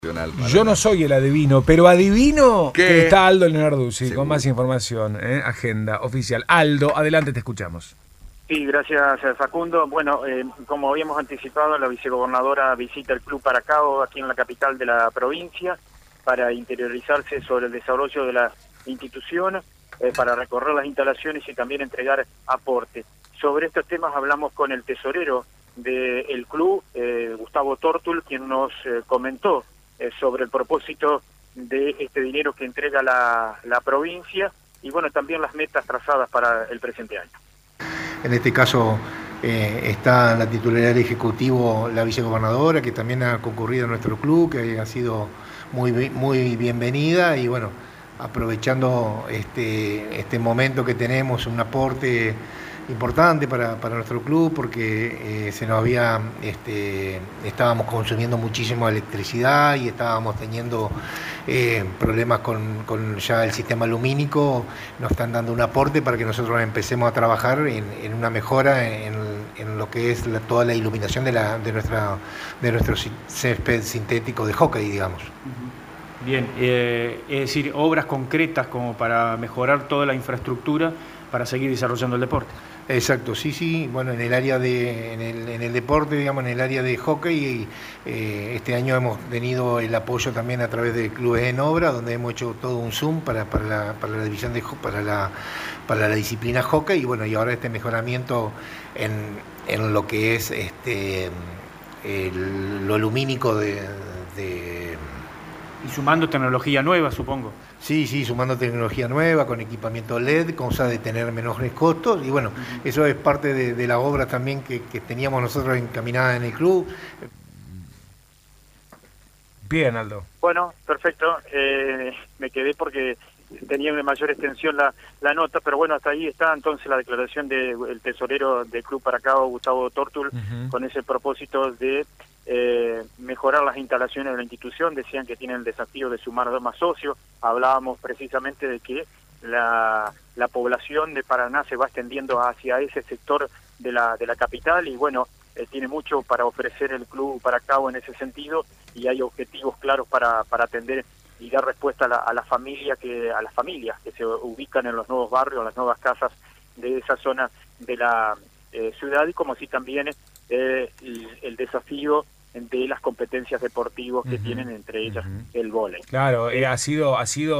Yo no soy el adivino, pero adivino que está Aldo Leonarduzzi con más información, agenda oficial. Aldo, adelante, te escuchamos. Sí, gracias Facundo. Bueno, como habíamos anticipado, la vicegobernadora visita el Club Paracao aquí en la capital de la provincia para interiorizarse sobre el desarrollo de la institución, para recorrer las instalaciones y también entregar aporte. Sobre estos temas hablamos con el tesorero del club, Gustavo Tortul, quien nos comentó sobre el propósito de este dinero que entrega la provincia y bueno, también las metas trazadas para el presente año. En este caso está en la titularidad del Ejecutivo la vicegobernadora, que también ha concurrido a nuestro club, que ha sido muy bienvenida y bueno, aprovechando este momento que tenemos, un aporte importante para nuestro club porque estábamos consumiendo muchísimo electricidad y estábamos teniendo problemas con ya el sistema lumínico. Nos están dando un aporte para que nosotros empecemos a trabajar en una mejora en lo que es toda la iluminación de nuestro césped sintético de hockey, digamos. Bien, es decir, obras concretas como para mejorar toda la infraestructura para seguir desarrollando el deporte. Exacto, sí, bueno, en el deporte, digamos, en el área de hockey, este año hemos tenido el apoyo también a través de clubes en obra, donde hemos hecho todo un Zoom para la división para la disciplina hockey, y bueno, y ahora este mejoramiento en lo que es lo lumínico Y sumando tecnología nueva, supongo. Sí, sumando tecnología nueva, con equipamiento LED, cosa de tener menores costos. Y bueno, eso es parte de la obra también que teníamos nosotros encaminada en el club. Bien, Aldo. Bueno, perfecto. Me quedé porque tenía una mayor extensión la nota, pero bueno, hasta ahí está entonces la declaración del tesorero del Club Paracao, Gustavo Tortul, con ese propósito de mejorar las instalaciones de la institución. Decían que tienen el desafío de sumar más socios. Hablábamos precisamente de que la población de Paraná se va extendiendo hacia ese sector de la capital y bueno, tiene mucho para ofrecer el Club Paracao en ese sentido y hay objetivos claros para atender y dar respuesta a las familias que se ubican en los nuevos barrios, las nuevas casas de esa zona de la ciudad, y como si también el desafío de las competencias deportivas que tienen, entre ellas el vóley. Claro, ha sido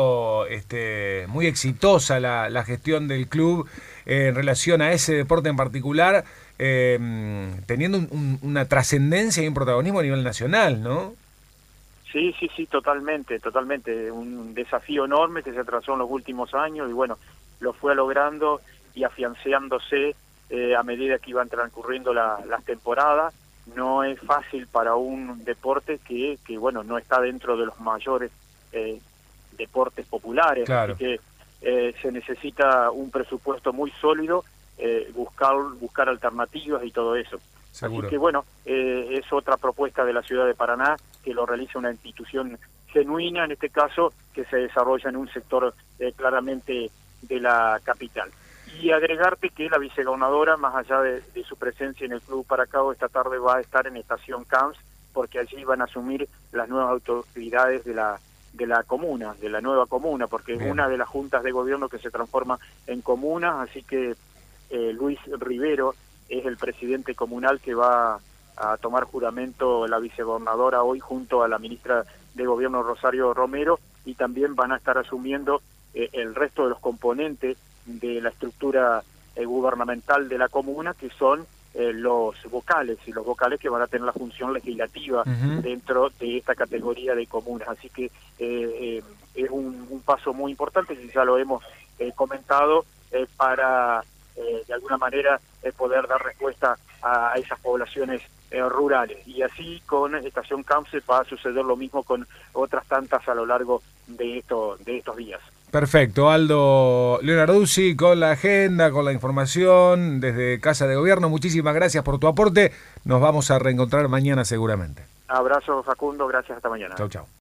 muy exitosa la gestión del club en relación a ese deporte en particular, teniendo una trascendencia y un protagonismo a nivel nacional, ¿no? Sí, totalmente. Un desafío enorme que se trazó en los últimos años y bueno, lo fue logrando y afianzándose a medida que iban transcurriendo las temporadas. No es fácil para un deporte que bueno, no está dentro de los mayores deportes populares, claro. Así que se necesita un presupuesto muy sólido, buscar alternativas y todo eso. Seguro. Así que bueno, es otra propuesta de la ciudad de Paraná, que lo realiza una institución genuina, en este caso, que se desarrolla en un sector claramente de la capital. Y agregarte que la vicegobernadora, más allá de su presencia en el Club Paracao, esta tarde va a estar en Estación Camps, porque allí van a asumir las nuevas autoridades de la comuna, de la nueva comuna, porque es una de las juntas de gobierno que se transforma en comunas, así que Luis Rivero es el presidente comunal que va a tomar juramento la vicegobernadora hoy junto a la ministra de Gobierno Rosario Romero, y también van a estar asumiendo el resto de los componentes de la estructura gubernamental de la comuna, que son los vocales que van a tener la función legislativa dentro de esta categoría de comunas. Así que es un paso muy importante, y ya lo hemos comentado, para de alguna manera poder dar respuesta a esas poblaciones rurales. Y así con Estación Camps va a suceder lo mismo con otras tantas a lo largo de estos días. Perfecto, Aldo Leonarduzzi con la agenda, con la información desde Casa de Gobierno. Muchísimas gracias por tu aporte. Nos vamos a reencontrar mañana seguramente. Abrazo, Facundo, gracias, hasta mañana. Chau.